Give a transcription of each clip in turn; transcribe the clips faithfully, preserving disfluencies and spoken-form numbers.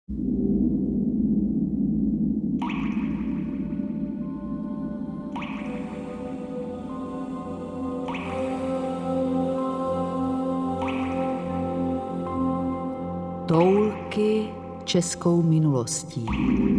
Toulky českou minulostí.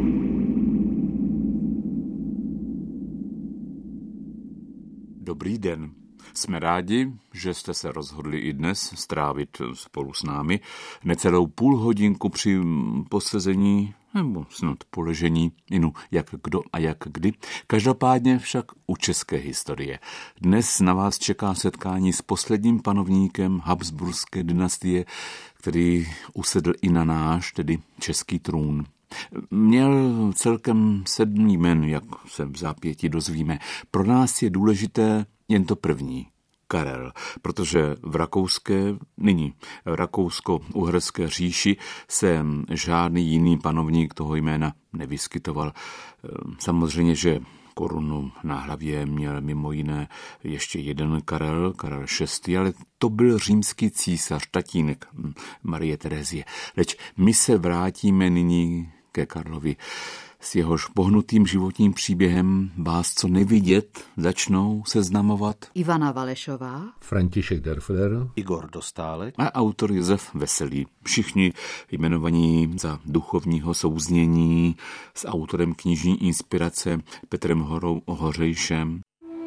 Dobrý den. Jsme rádi, že jste se rozhodli i dnes strávit spolu s námi necelou půl hodinku při posezení nebo snad poležení, inu jak kdo a jak kdy. Každopádně však u české historie. Dnes na vás čeká setkání s posledním panovníkem Habsburské dynastie, který usedl i na náš, tedy český trůn. Měl celkem sedm jmen, jak se v zápěti dozvíme. Pro nás je důležité jen to první, Karel, protože v rakouské, nyní rakousko-uherské říši se žádný jiný panovník toho jména nevyskytoval. Samozřejmě, že korunu na hlavě měl mimo jiné ještě jeden Karel, Karel šestý, ale to byl římský císař, tatínek Marie Terezie. Leč my se vrátíme nyní ke Karlovi. S jehož pohnutým životním příběhem vás co nevidět začnou seznamovat Ivana Valešová, František Derfler, Igor Dostálek a autor Josef Veselý. Všichni jmenovaní za duchovního souznění s autorem knižní inspirace Petrem Horou Hořejšem.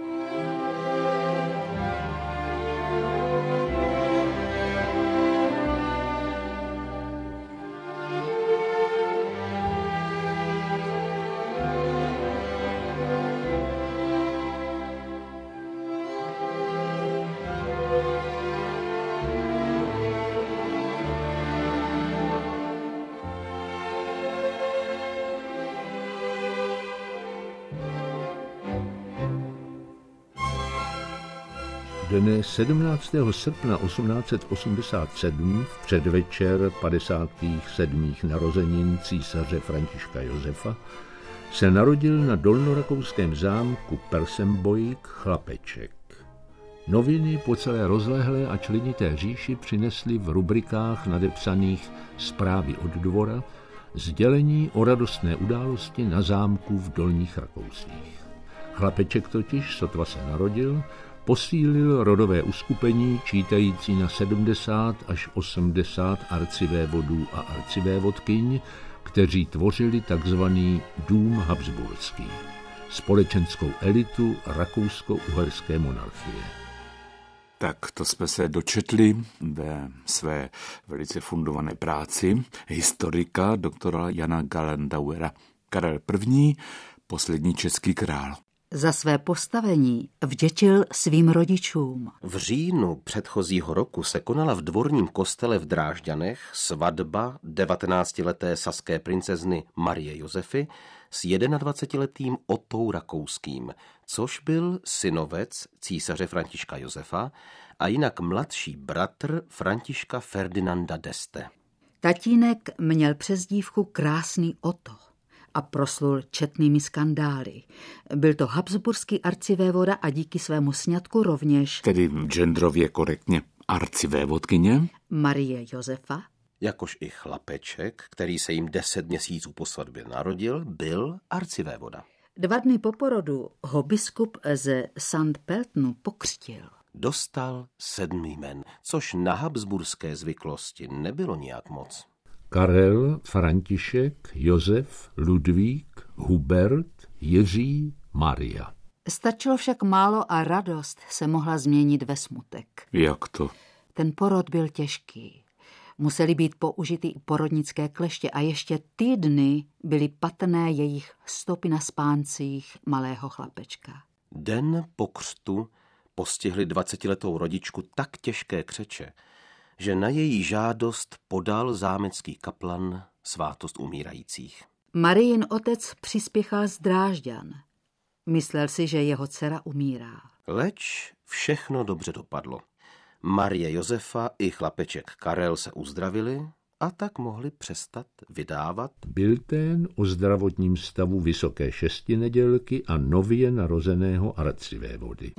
Dne sedmnáctého srpna osmnáct set osmdesát sedm, v předvečer padesátých sedmých narozenin císaře Františka Josefa, se narodil na dolnorakouském zámku Persemboig chlapeček. Noviny po celé rozlehlé a členité říši přinesly v rubrikách nadepsaných Zprávy od dvora sdělení o radostné události na zámku v Dolních Rakousích. Chlapeček totiž, sotva se narodil, posílil rodové uskupení čítající na sedmdesát až osmdesát arcivévodů a arcivévodkyň, kteří tvořili takzvaný dům habsburský, společenskou elitu rakousko-uherské monarchie. Tak to jsme se dočetli ve své velice fundované práci historika doktora Jana Gallendauera. Karel I., poslední český král. Za své postavení vděčil svým rodičům. V říjnu předchozího roku se konala v dvorním kostele v Drážďanech svatba devatenáctileté saské princezny Marie Josefy s jednadvacetiletým Otou Rakouským, což byl synovec císaře Františka Josefa a jinak mladší bratr Františka Ferdinanda d'Este. Tatínek měl přezdívku Krásný Otto a proslul četnými skandály. Byl to habsburský arcivévoda a díky svému sňatku rovněž, tedy genderově korektně, arcivévodkyně Marie Josefa, jakož i chlapeček, který se jim deset měsíců po svatbě narodil, byl arcivévoda. Dva dny po porodu ho biskup ze Sankt Pöltenu pokřtil. Dostal sedm jmen, což na habsburské zvyklosti nebylo nijak moc. Karel, František, Josef, Ludvík, Hubert, Jiří, Maria. Stačilo však málo a radost se mohla změnit ve smutek. Jak to? Ten porod byl těžký. Musely být použity i porodnické kleště a ještě týdny byly patrné jejich stopy na spáncích malého chlapečka. Den po křtu postihli dvacetiletou rodičku tak těžké křeče, že na její žádost podal zámecký kaplan svátost umírajících. Marijin otec přispěchal z Drážďan. Myslel si, že jeho dcera umírá. Leč všechno dobře dopadlo. Marie Josefa i chlapeček Karel se uzdravili a tak mohli přestat vydávat biltén o zdravotním stavu vysoké šestinedělky a nově narozeného arcivévody.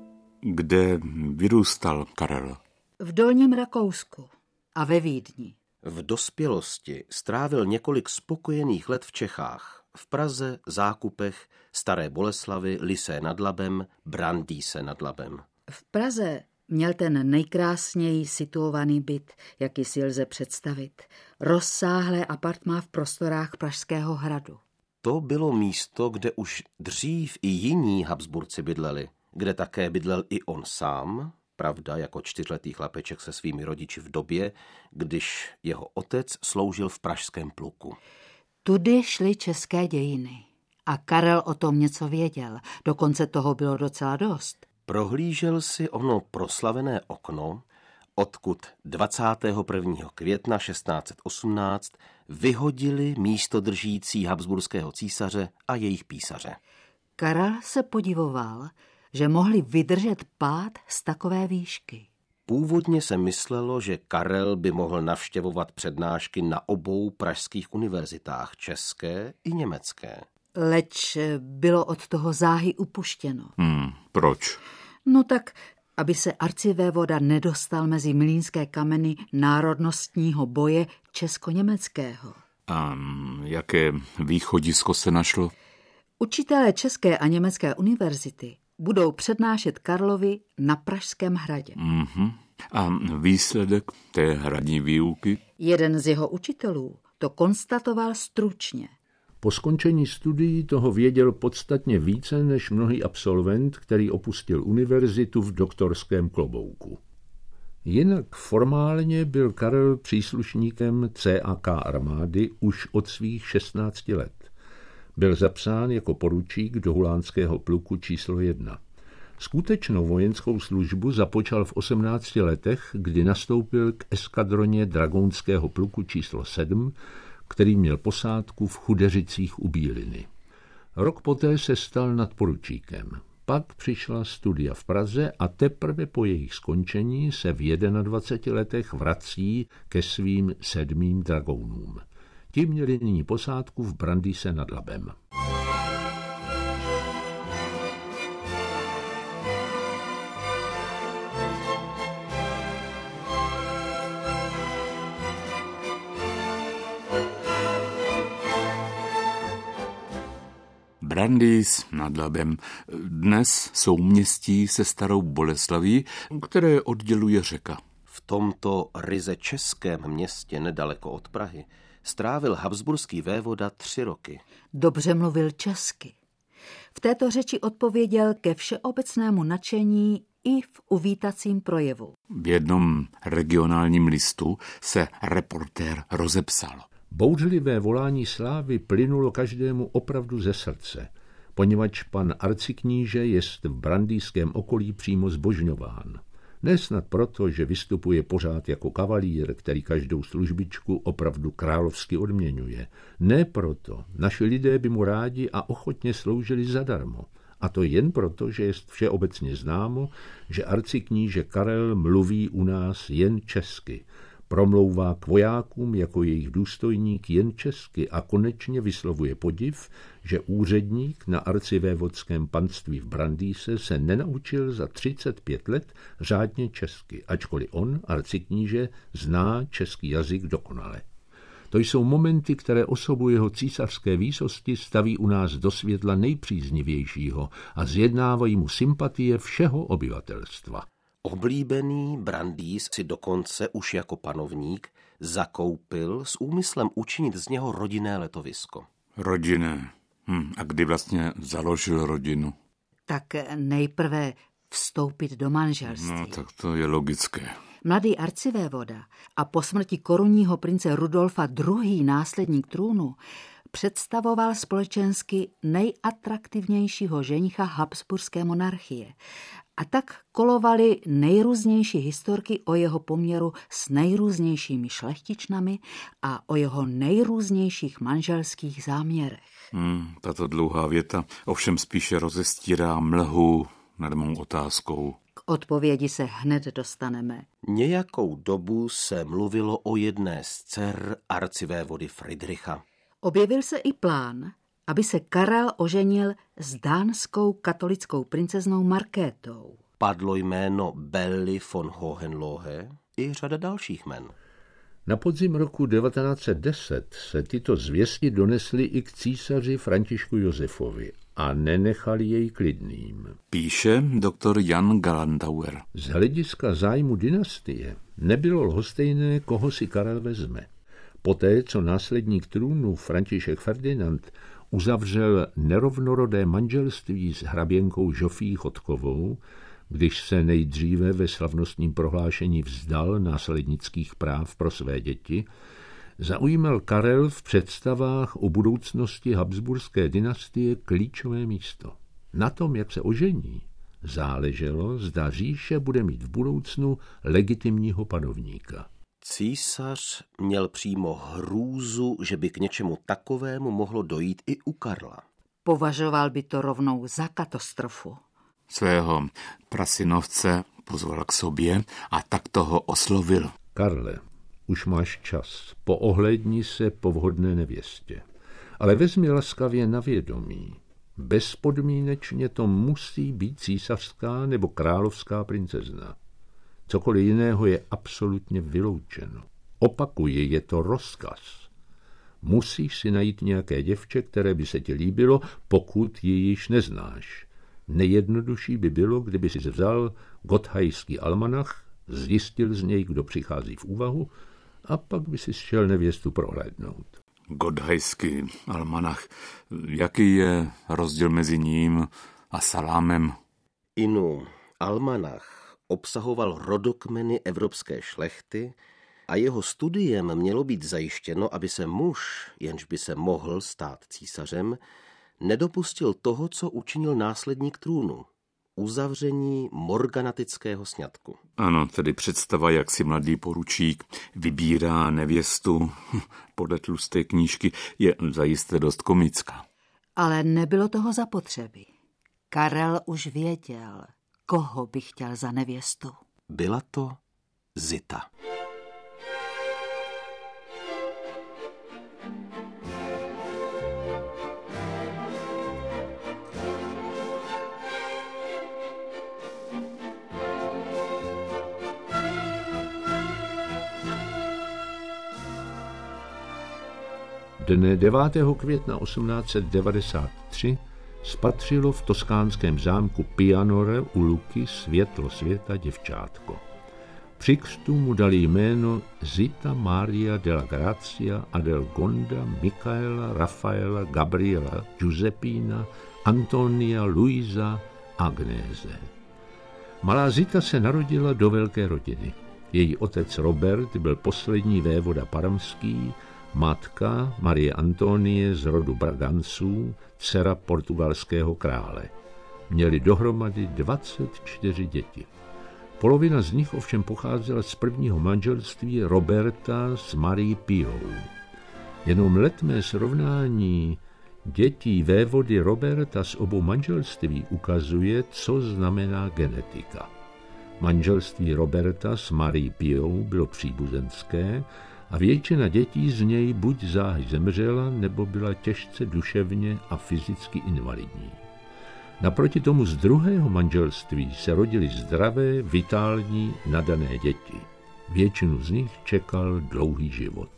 Kde vyrůstal Karel? V Dolním Rakousku a ve Vídni. V dospělosti strávil několik spokojených let v Čechách, v Praze, Zákupech, Staré Boleslavi, Lysé nad Labem, Brandýse nad Labem. V Praze měl ten nejkrásněji situovaný byt, jaký si lze představit. Rozsáhlé apartmá v prostorách Pražského hradu. To bylo místo, kde už dřív i jiní Habsburci bydleli, kde také bydlel i on sám, pravda, jako čtyřletý chlapeček se svými rodiči v době, když jeho otec sloužil v pražském pluku. Tudy šly české dějiny a Karel o tom něco věděl, dokonce toho bylo docela dost. Prohlížel si ono proslavené okno, odkud dvacátého prvního května šestnáct set osmnáct vyhodili místodržící habsburského císaře a jejich písaře. Karel se podivoval, že mohli vydržet pád z takové výšky. Původně se myslelo, že Karel by mohl navštěvovat přednášky na obou pražských univerzitách, české i německé. Leč bylo od toho záhy upuštěno. Hmm, proč? No tak, aby se arcivévoda nedostal mezi mlýnské kameny národnostního boje česko-německého. A jaké východisko se našlo? Učitelé České a německé univerzity budou přednášet Karlovi na Pražském hradě. Mm-hmm. A výsledek té hradní výuky? Jeden z jeho učitelů to konstatoval stručně. Po skončení studií toho věděl podstatně více než mnohý absolvent, který opustil univerzitu v doktorském klobouku. Jinak formálně byl Karel příslušníkem C A K armády už od svých šestnácti let. Byl zapsán jako poručík do hulánského pluku číslo jedna. Skutečnou vojenskou službu započal v osmnácti letech, kdy nastoupil k eskadroně dragounského pluku číslo sedm, který měl posádku v Chudeřicích u Bíliny. Rok poté se stal nadporučíkem. Pak přišla studia v Praze a teprve po jejich skončení se v dvaceti jedné letech vrací ke svým sedmým dragounům. Ti měli nyní posádku v Brandýse nad Labem. Brandýs nad Labem, dnes souměstí se Starou Boleslaví, které odděluje řeka. V tomto ryze českém městě nedaleko od Prahy strávil habsburský vévoda tři roky. Dobře mluvil česky. V této řeči odpověděl ke všeobecnému nadšení i v uvítacím projevu. V jednom regionálním listu se reportér rozepsal. Bouřlivé volání slávy plynulo každému opravdu ze srdce, poněvadž pan arcikníže jest v brandýském okolí přímo zbožňován. Nesnad proto, že vystupuje pořád jako kavalír, který každou službičku opravdu královsky odměňuje. Ne proto, naši lidé by mu rádi a ochotně sloužili zadarmo. A to jen proto, že jest všeobecně známo, že arcikníže Karel mluví u nás jen česky. Promlouvá k vojákům jako jejich důstojník jen česky a konečně vyslovuje podiv, že úředník na arcivévodském panství v Brandýse se nenaučil za třicet pět let řádně česky, ačkoliv on, arcikníže, zná český jazyk dokonale. To jsou momenty, které osobu jeho císařské výsosti staví u nás do světla nejpříznivějšího a zjednávají mu sympatie všeho obyvatelstva. Oblíbený Brandýs si dokonce už jako panovník zakoupil s úmyslem učinit z něho rodinné letovisko. Rodinné. Hm, a kdy vlastně založil rodinu? Tak nejprve vstoupit do manželství. No, tak to je logické. Mladý arcivévoda a po smrti korunního prince Rudolfa druhý následník trůnu představoval společensky nejatraktivnějšího ženicha habsburské monarchie. A tak kolovaly nejrůznější historky o jeho poměru s nejrůznějšími šlechtičnami a o jeho nejrůznějších manželských záměrech. Hmm, tato dlouhá věta ovšem spíše rozestírá mlhu nad mou otázkou. K odpovědi se hned dostaneme. Nějakou dobu se mluvilo o jedné z dcer arcivévody Fridricha. Objevil se i plán, aby se Karel oženil s dánskou katolickou princeznou Markétou. Padlo jméno Belly von Hohenlohe i řada dalších jmen. Na podzim roku devatenáct set deset se tyto zvěsti donesly i k císaři Františku Josefovi a nenechali jej klidným. Píše doktor Jan Gallandauer. Z hlediska zájmu dynastie nebylo lhostejné, koho si Karel vezme. Poté, co následník trůnu František Ferdinand uzavřel nerovnorodé manželství s hraběnkou Žofí Chodkovou, když se nejdříve ve slavnostním prohlášení vzdal následnických práv pro své děti, zaujímal Karel v představách o budoucnosti habsburské dynastie klíčové místo. Na tom, jak se ožení, záleželo, zda říše bude mít v budoucnu legitimního panovníka. Císař měl přímo hrůzu, že by k něčemu takovému mohlo dojít i u Karla. Považoval by to rovnou za katastrofu. Svého prasinovce pozval k sobě a tak toho oslovil. Karle, už máš čas, poohlédni se po vhodné nevěstě, ale vezmi laskavě na vědomí. Bezpodmínečně to musí být císařská nebo královská princezna. Cokoliv jiného je absolutně vyloučeno. Opakuji, je to rozkaz. Musíš si najít nějaké děvče, které by se ti líbilo, pokud ji již neznáš. Nejjednodušší by bylo, kdyby si vzal Gotthajský almanach, zjistil z něj, kdo přichází v úvahu, a pak by si šel nevěstu prohlédnout. Gotthajský almanach. Jaký je rozdíl mezi ním a salámem? Inu, almanach obsahoval rodokmeny evropské šlechty a jeho studiem mělo být zajištěno, aby se muž, jenž by se mohl stát císařem, nedopustil toho, co učinil následník trůnu. Uzavření morganatického sňatku. Ano, tedy představa, jak si mladý poručík vybírá nevěstu podle tlusté knížky, je zajisté dost komická. Ale nebylo toho zapotřebí. Karel už věděl, koho by chtěl za nevěstu. Byla to Zita. Dne devátého května osmnáct set devadesát tři spatřilo v toskánském zámku Pianore u Luky světlo světa děvčátko. Při křtu mu dali jméno Zita Maria della Grazia Adelgonda Michaela Rafaela Gabriela Giuseppina Antonia Luisa Agnese. Malá Zita se narodila do velké rodiny. Její otec Robert byl poslední vévoda parmský, matka Marie Antonie z rodu Braganců, dcera portugalského krále. Měli dohromady dvacet čtyři děti. Polovina z nich ovšem pocházela z prvního manželství Roberta s Marie Piou. Jenom letmé srovnání dětí vévody Roberta z obou manželství ukazuje, co znamená genetika. Manželství Roberta s Marie Piou bylo příbuzenské a většina dětí z něj buď záhy zemřela, nebo byla těžce duševně a fyzicky invalidní. Naproti tomu z druhého manželství se rodily zdravé, vitální, nadané děti. Většinu z nich čekal dlouhý život.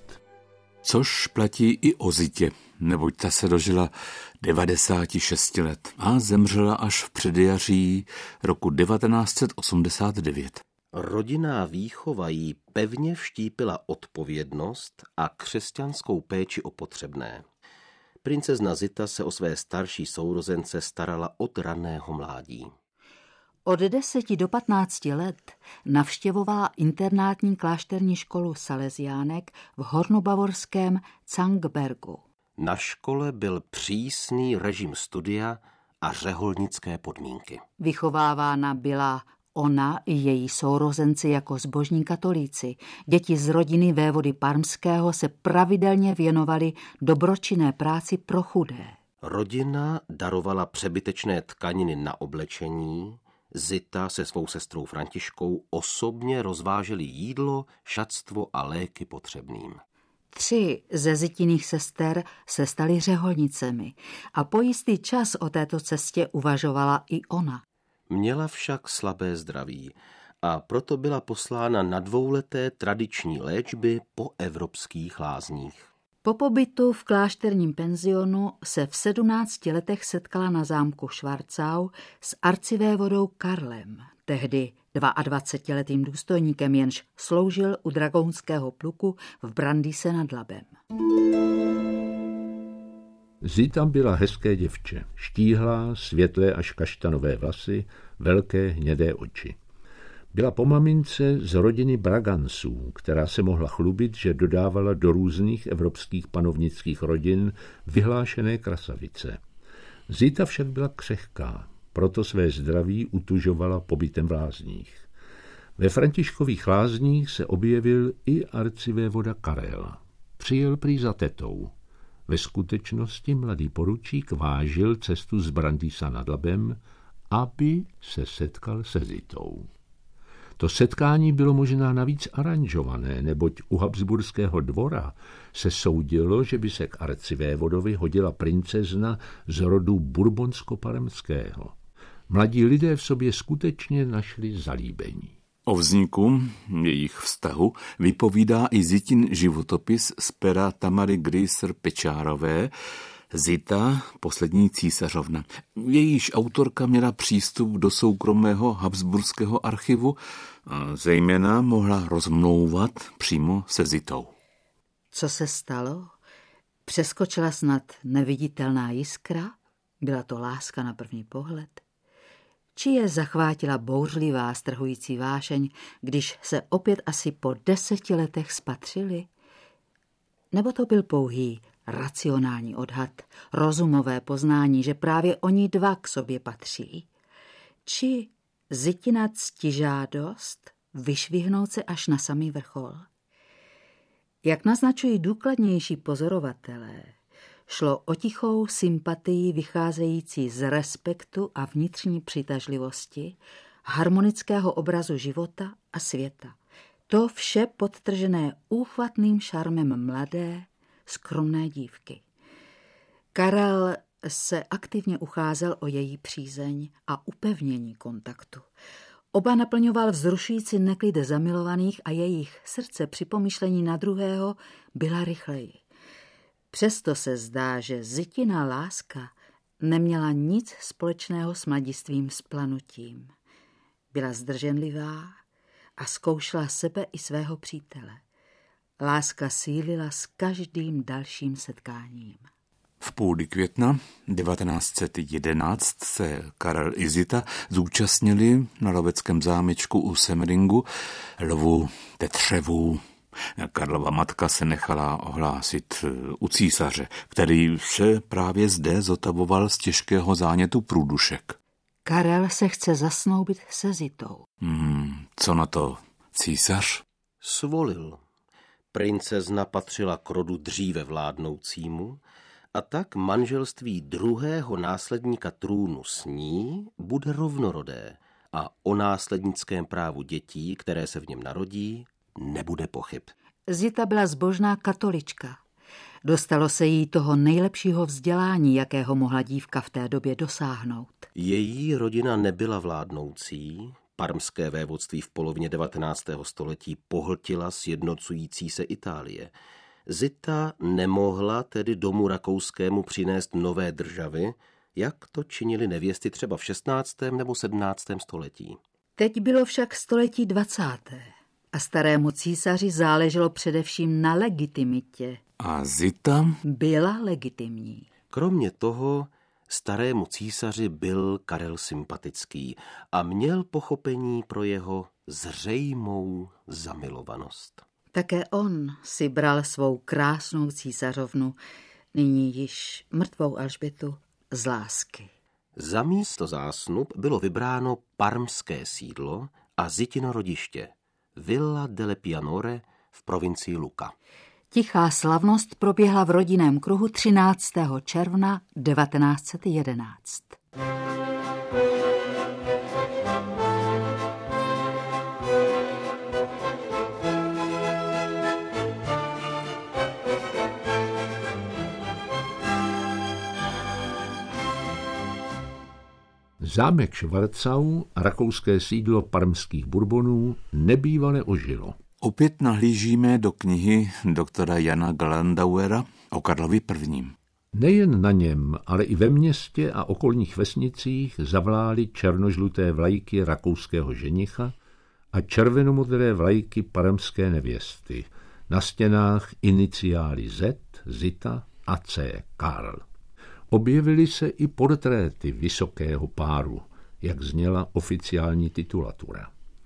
Což platí i o Zitě, neboť ta se dožila devadesáti šesti let a zemřela až v předjaří roku devatenáct set osmdesát devět. Rodinná výchova jí pevně vštípila odpovědnost a křesťanskou péči o potřebné. Princezna Zita se o své starší sourozence starala od raného mládí. Od deseti do patnácti let navštěvovala internátní klášterní školu Salesiánek v hornobavorském Zangbergu. Na škole byl přísný režim studia a řeholnické podmínky. Vychovávána byla ona i její sourozenci jako zbožní katolíci. Děti z rodiny vévody Parmského se pravidelně věnovali dobročinné práci pro chudé. Rodina darovala přebytečné tkaniny na oblečení, Zita se svou sestrou Františkou osobně rozváželi jídlo, šatstvo a léky potřebným. Tři ze Zitiných sester se staly řeholnicemi a po jistý čas o této cestě uvažovala i ona. Měla však slabé zdraví a proto byla poslána na dvouleté tradiční léčby po evropských lázních. Po pobytu v klášterním penzionu se v sedmnácti letech setkala na zámku Schwarzau s arcivévodou Karlem, tehdy dvaadvacetiletým důstojníkem, jenž sloužil u dragounského pluku v Brandýse nad Labem. Zita byla hezké děvče, štíhlá, světlé až kaštanové vlasy, velké hnědé oči. Byla po mamince z rodiny Braganců, která se mohla chlubit, že dodávala do různých evropských panovnických rodin vyhlášené krasavice. Zita však byla křehká, proto své zdraví utužovala pobytem v lázních. Ve Františkových lázních se objevil i arcivévoda Karel. Přijel prý za tetou. Ve skutečnosti mladý poručík vážil cestu z Brandýsa nad Labem, aby se setkal se Zitou. To setkání bylo možná navíc aranžované, neboť u habsburského dvora se soudilo, že by se k arcivévodovi hodila princezna z rodu bourbonsko-parmského. Mladí lidé v sobě skutečně našli zalíbení. O vzniku jejich vztahu vypovídá i Zitin životopis z pera Tamary Greiser Pečárové, Zita, poslední císařovna. Jejíž autorka měla přístup do soukromého habsburského archivu a zejména mohla rozmlouvat přímo se Zitou. Co se stalo? Přeskočila snad neviditelná jiskra? Byla to láska na první pohled? Či je zachvátila bouřlivá strhující vášeň, když se opět asi po deseti letech spatřili? Nebo to byl pouhý racionální odhad, rozumové poznání, že právě oni dva k sobě patří? Či Zitina ctižádost vyšvihnout se až na samý vrchol? Jak naznačují důkladnější pozorovatelé, šlo o tichou sympatii vycházející z respektu a vnitřní přitažlivosti, harmonického obrazu života a světa. To vše podtržené úchvatným šarmem mladé, skromné dívky. Karel se aktivně ucházel o její přízeň a upevnění kontaktu. Oba naplňoval vzrušující neklid zamilovaných a jejich srdce při pomyšlení na druhého byla rychleji. Přesto se zdá, že Zitina láska neměla nic společného s mladistvým splanutím. Byla zdrženlivá a zkoušela sebe i svého přítele. Láska sílila s každým dalším setkáním. V půli května devatenáct set jedenáct se Karel i Zita zúčastnili na loveckém zámečku u Semeringu lovu tetřevů. Karlova matka se nechala ohlásit u císaře, který se právě zde zotavoval z těžkého zánětu průdušek. Karel se chce zasnoubit se Zitou. Hmm, co na to císař? Svolil. Princezna patřila k rodu dříve vládnoucímu a tak manželství druhého následníka trůnu s ní bude rovnorodé a o následnickém právu dětí, které se v něm narodí, nebude pochyb. Zita byla zbožná katolička. Dostalo se jí toho nejlepšího vzdělání, jakého mohla dívka v té době dosáhnout. Její rodina nebyla vládnoucí. Parmské vévodství v polovině devatenáctého století pohltila sjednocující se Itálie. Zita nemohla tedy domu rakouskému přinést nové državy, jak to činili nevěsty třeba v šestnáctém nebo sedmnáctém století. Teď bylo však století dvacáté a starému císaři záleželo především na legitimitě. A Zita? Byla legitimní. Kromě toho starému císaři byl Karel sympatický a měl pochopení pro jeho zřejmou zamilovanost. Také on si bral svou krásnou císařovnu, nyní již mrtvou Alžbětu, z lásky. Za místo zásnub bylo vybráno parmské sídlo a Zitino rodiště, Villa delle Pianore v provincii Lucca. Tichá slavnost proběhla v rodinném kruhu třináctého června devatenáct set jedenáct. Zámek Schwarzau a rakouské sídlo parmských Bourbonů nebývale ožilo. Opět nahlížíme do knihy doktora Jana Galandauera o Karlovi prvním. Nejen na něm, ale i ve městě a okolních vesnicích zavlály černožluté vlajky rakouského ženicha a červenomodré vlajky parmské nevěsty. Na stěnách iniciály Z, Zita a C, Karl. Objevily se i portréty vysokého páru, jak zněla oficiální titulatura.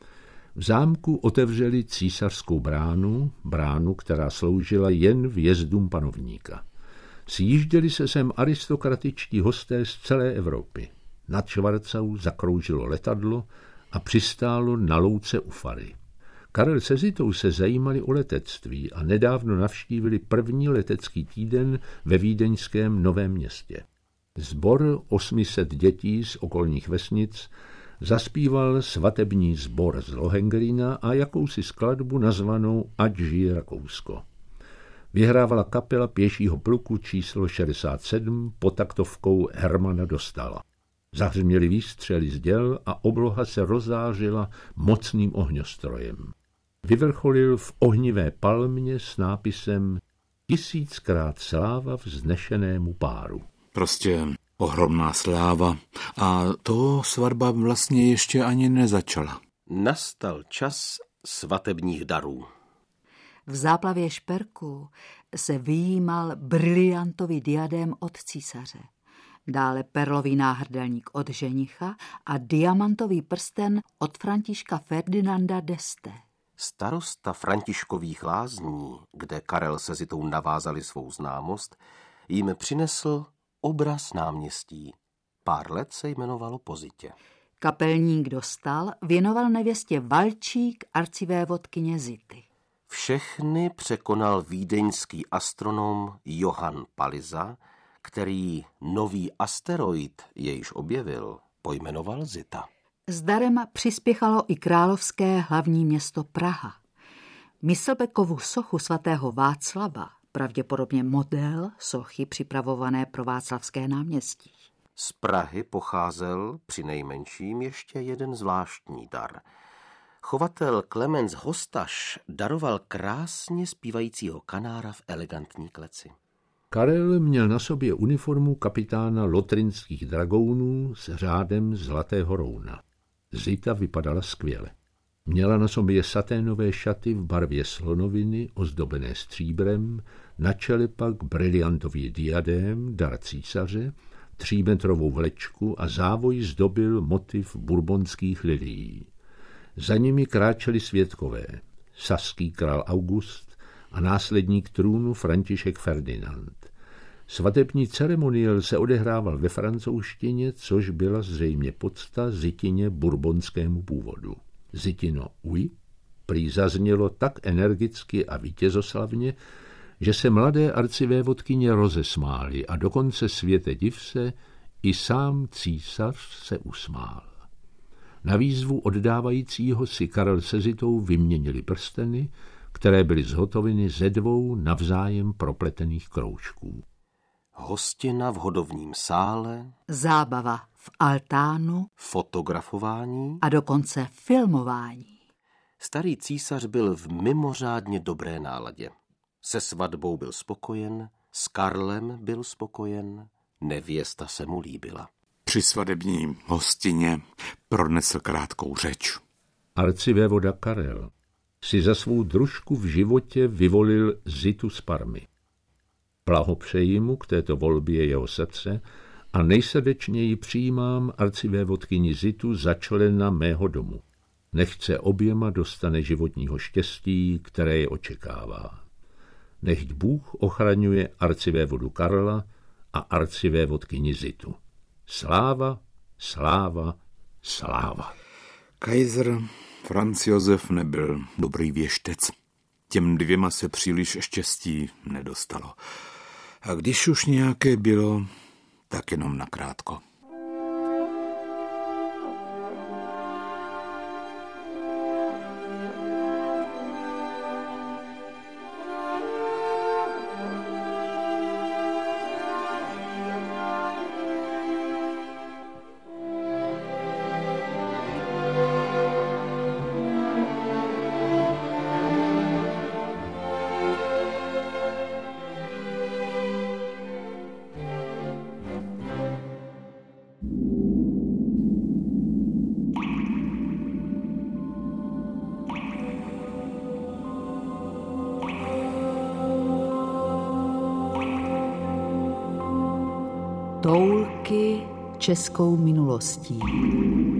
V zámku otevřeli císařskou bránu, bránu, která sloužila jen vjezdům panovníka. Sjížděli se sem aristokratičtí hosté z celé Evropy. Nad Schwarzau zakroužilo letadlo a přistálo na louce u fary. Karel se Zitou se zajímali o letectví a nedávno navštívili první letecký týden ve vídeňském Novém Městě. Sbor osmi set dětí z okolních vesnic zaspíval svatební sbor z Lohengrína a jakousi skladbu nazvanou Ať žije Rakousko. Vyhrávala kapela pěšího pluku číslo šedesát sedm pod taktovkou Hermana Dostala. Zahřměly výstřely z děl a obloha se rozářila mocným ohňostrojem. Vyvrcholil v ohnivé palmě s nápisem Tisíckrát sláva vznešenému páru. Prostě ohromná sláva. A to svatba vlastně ještě ani nezačala. Nastal čas svatebních darů. V záplavě šperků se vyjímal briliantový diadém od císaře, dále perlový náhrdelník od ženicha a diamantový prsten od Františka Ferdinanda d'Este. Starosta Františkových lázní, kde Karel se Zitou navázali svou známost, jim přinesl obraz náměstí. Pár let se jmenovalo Pozitě. Kapelník Dostal věnoval nevěstě valčík arcivévodkyně Zity. Všechny překonal vídeňský astronom Johann Palisa, který nový asteroid, jejž objevil, pojmenoval Zita. S darem přispěchalo i královské hlavní město Praha. Myslbekovu sochu svatého Václava, pravděpodobně model sochy připravované pro Václavské náměstí. Z Prahy pocházel přinejmenším ještě jeden zvláštní dar. Chovatel Klemens Hostaš daroval krásně zpívajícího kanára v elegantní kleci. Karel měl na sobě uniformu kapitána lotrinských dragounů s řádem zlatého rouna. Zita vypadala skvěle. Měla na sobě saténové šaty v barvě slonoviny ozdobené stříbrem, na čele pak briliantový diadém, dar císaře, třímetrovou vlečku a závoj zdobil motiv bourbonských lilií. Za nimi kráčeli svědkové, saský král August a následník trůnu František Ferdinand. Svatební ceremoniál se odehrával ve francouzštině, což byla zřejmě pocta Zitině bourbonskému původu. Zitino oui prý zaznělo tak energicky a vítězoslavně, že se mladé arcivévodkyně rozesmály a dokonce světe div se, i sám císař se usmál. Na výzvu oddávajícího si Karel se Zitou vyměnili prsteny, které byly zhotoveny ze dvou navzájem propletených kroužků. Hostina v hodovním sále, Zábava v altánu fotografování a dokonce filmování. Starý císař byl v mimořádně dobré náladě. Se svatbou byl spokojen, s Karlem byl spokojen, nevěsta se mu líbila. Při svatební hostině pronesl krátkou řeč. Arcivévoda Karel si za svou družku v životě vyvolil Zitu z Parmy. Blahopřeji mu k této volbě jeho srdce a nejsrdečněji přijímám arcivévodkyni Zitu za člena mého domu. Nechť oběma dostane životního štěstí, které je očekává. Nechť Bůh ochraňuje arcivévodu Karla a arcivévodkyni Zitu. Sláva, sláva, sláva. Kaiser Franz Josef nebyl dobrý věštec. Těm dvěma se příliš štěstí nedostalo. A když už nějaké bylo, tak jenom nakrátko. Toulky českou minulostí.